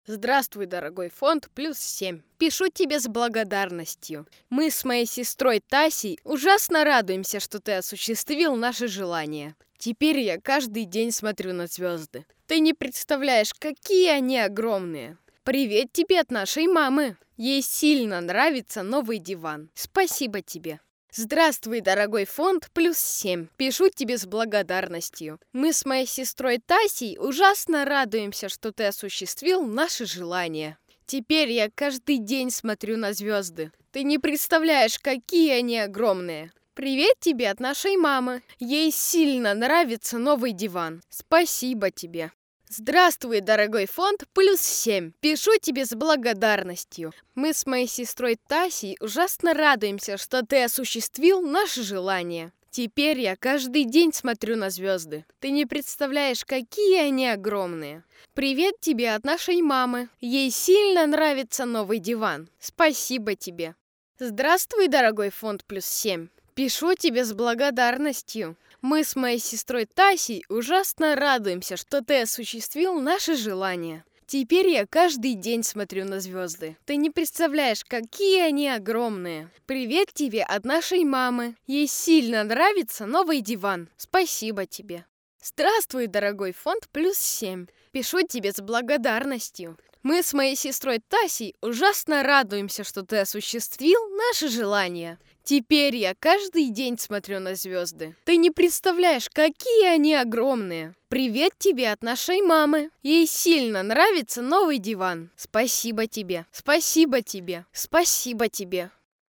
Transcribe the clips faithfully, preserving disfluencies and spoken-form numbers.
Здравствуй, дорогой фонд плюс семь. Пишу тебе с благодарностью. Мы с моей сестрой Тасей ужасно радуемся, что ты осуществил наше желание. Теперь я каждый день смотрю на звезды. Ты не представляешь, какие они огромные. Привет тебе от нашей мамы. Ей сильно нравится новый диван. Спасибо тебе. Здравствуй, дорогой фонд плюс семь. Пишу тебе с благодарностью. Мы с моей сестрой Тасей ужасно радуемся, что ты осуществил наше желание. Теперь я каждый день смотрю на звезды. Ты не представляешь, какие они огромные. Привет тебе от нашей мамы. Ей сильно нравится новый диван. Спасибо тебе. Здравствуй, дорогой фонд плюс семь. Пишу тебе с благодарностью. Мы с моей сестрой Тасей ужасно радуемся, что ты осуществил наше желание. Теперь я каждый день смотрю на звезды. Ты не представляешь, какие они огромные. Привет тебе от нашей мамы. Ей сильно нравится новый диван. Спасибо тебе. Здравствуй, дорогой фонд плюс семь. Пишу тебе с благодарностью. Мы с моей сестрой Тасей ужасно радуемся, что ты осуществил наше желание. Теперь я каждый день смотрю на звезды. Ты не представляешь, какие они огромные. Привет тебе от нашей мамы. Ей сильно нравится новый диван. Спасибо тебе. Здравствуй, дорогой фонд плюс семь. Пишу тебе с благодарностью. Мы с моей сестрой Тасей ужасно радуемся, что ты осуществил наше желание. Теперь я каждый день смотрю на звезды. Ты не представляешь, какие они огромные. Привет тебе от нашей мамы. Ей сильно нравится новый диван. Спасибо тебе. Спасибо тебе. Спасибо тебе.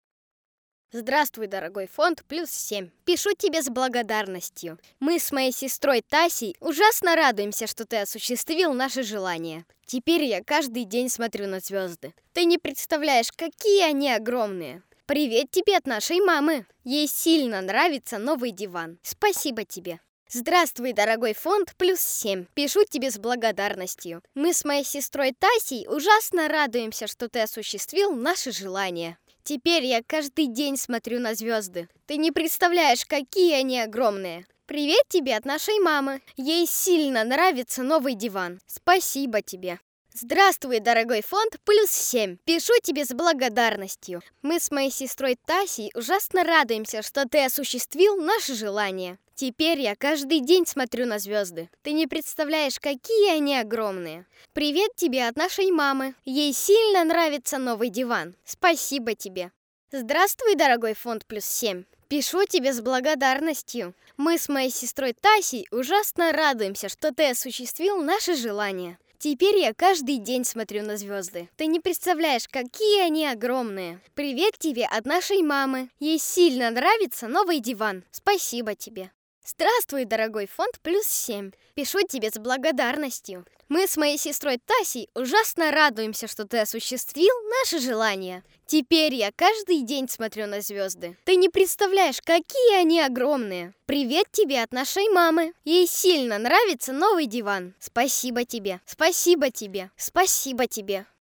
Здравствуй, дорогой фонд плюс семь. Пишу тебе с благодарностью. Мы с моей сестрой Тасей ужасно радуемся, что ты осуществил наше желание. Теперь я каждый день смотрю на звезды. Ты не представляешь, какие они огромные. Привет тебе от нашей мамы. Ей сильно нравится новый диван. Спасибо тебе. Здравствуй, дорогой фонд плюс семь. Пишу тебе с благодарностью. Мы с моей сестрой Тасей ужасно радуемся, что ты осуществил наше желание. Теперь я каждый день смотрю на звезды. Ты не представляешь, какие они огромные. Привет тебе от нашей мамы. Ей сильно нравится новый диван. Спасибо тебе. Здравствуй, дорогой фонд плюс семь. Пишу тебе с благодарностью. Мы с моей сестрой Тасей ужасно радуемся, что ты осуществил наше желание. Теперь я каждый день смотрю на звезды. Ты не представляешь, какие они огромные. Привет тебе от нашей мамы. Ей сильно нравится новый диван. Спасибо тебе. Здравствуй, дорогой фонд плюс семь. Пишу тебе с благодарностью. Мы с моей сестрой Тасей ужасно радуемся, что ты осуществил наше желание. Теперь я каждый день смотрю на звезды. Ты не представляешь, какие они огромные. Привет тебе от нашей мамы. Ей сильно нравится новый диван. Спасибо тебе. Здравствуй, дорогой фонд плюс семь. Пишу тебе с благодарностью. Мы с моей сестрой Тасей ужасно радуемся, что ты осуществил наше желание. Теперь я каждый день смотрю на звезды. Ты не представляешь, какие они огромные. Привет тебе от нашей мамы. Ей сильно нравится новый диван. Спасибо тебе. Спасибо тебе. Спасибо тебе.